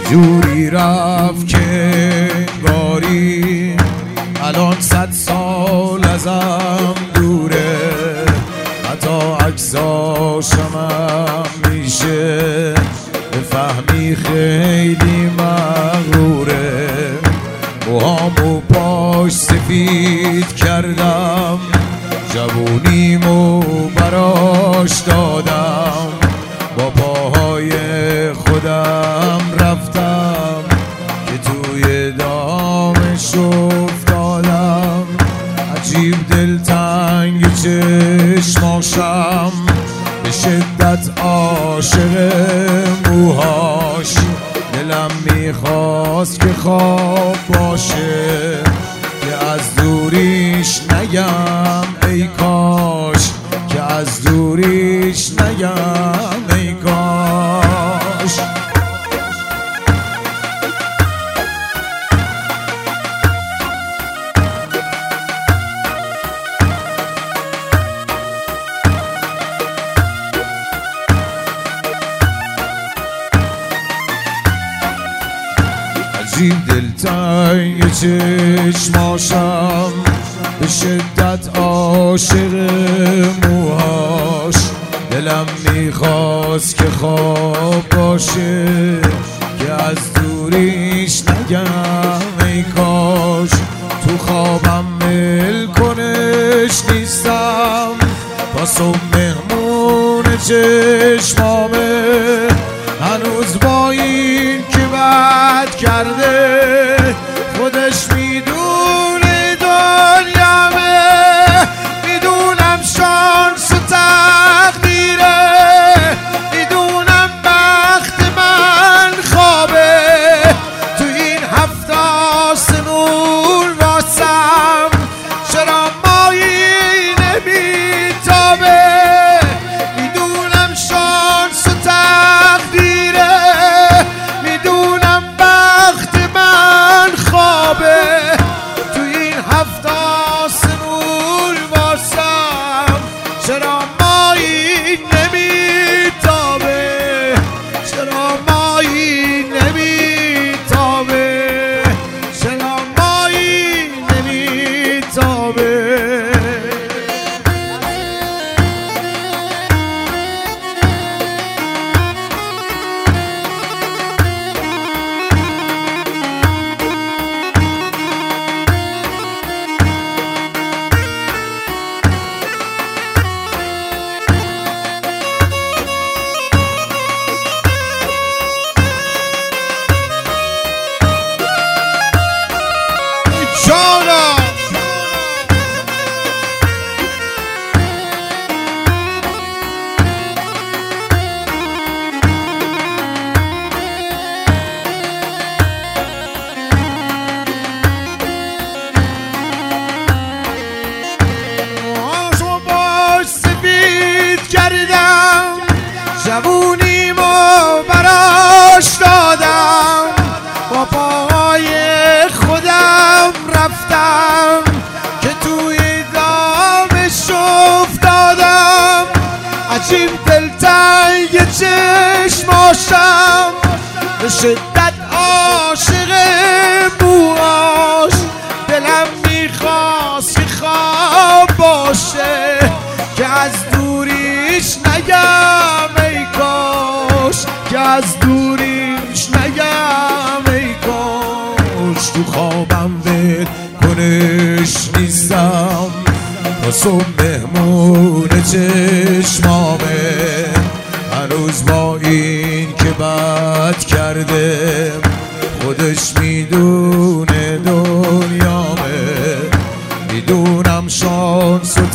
جوری رفت که انگاری الان 100 سال ازم دوره، حتی عکساشم هم میشه بفهمی خیلی مغروره. موهامو پاش سفید کردم، جوونیمو براش دادم، با پاهای خودم رفتم که توی دامش افتادم. عجیب دلتنگ چشماشم، به شدت عاشق موهاش، دلم میخواست که خواب باشه، که از دوریش نگم ای کاش، که از دوریش نگم ای کاش. عجیب دلتنگ چشماشم، به شدت عاشق موهاش، دلم میخواست که خواب باشه، که از دوریش نگم ای کاش. تو خوابم ملکنش نیستم، پاسم مهمون چشمامه، هنوز با این که بد کرده خودش میدونه دنیامه. میدونم شانس و تقدیره، میدونم بخت من خوابه، تو این 7 آسمون واسم چرا مایی نمیتابه. میدونم شانس و تقدیره، میدونم بخت من خوابه، تو این 7 آسمون واسم چرا مایی نمیتابه، چرا مایی نمیتابه، چرا مایی نمیتابه. جوونیمو براش دادم، با پاهای خودم رفتم که توی دامش افتادم. عجیب دلتنگ چشماشم، به شدت عاشق موهاش، دلم میخواست که خواب باشه، که از دوریش نگم ای کاش، که از دوریش نگم ای کاش. تو خوابم ول کنش نیستم، پاسم مهمون چشمامه، هنوز با این که بد کرده خودش میدونه دنیامه. میدونم شانس و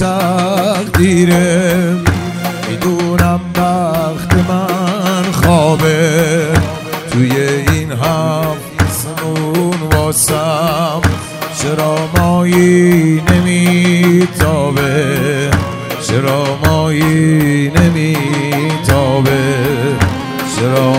تقدیره، میدونم بخت من خوابه، توی این 7 آسمون واسم چرا مایی نمیتابه، چرا مایی نمیتابه، چرا